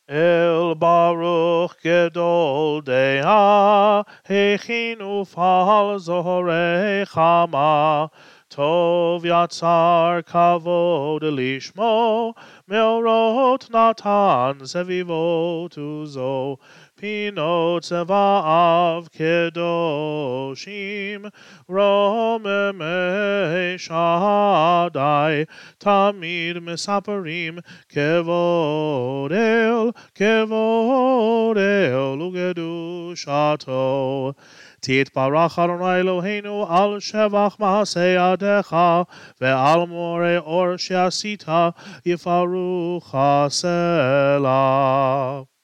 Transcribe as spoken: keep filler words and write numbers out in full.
El Baruch Gedol Dea, Hechinu Fal Zohorei Chama, Tov Yatzar Kavod Lishmo, Meorot Natan Zevivo Tuzo, Pinot Zevaav Kedoshim, Romeme Shaddai, Tamid Mesaparim, Kevod El, Kevod El Ugedushato. Titbarach Adonai Eloheinu al shevach maaseh yadecha ve'al moreh or she'asita yifarucha Selah.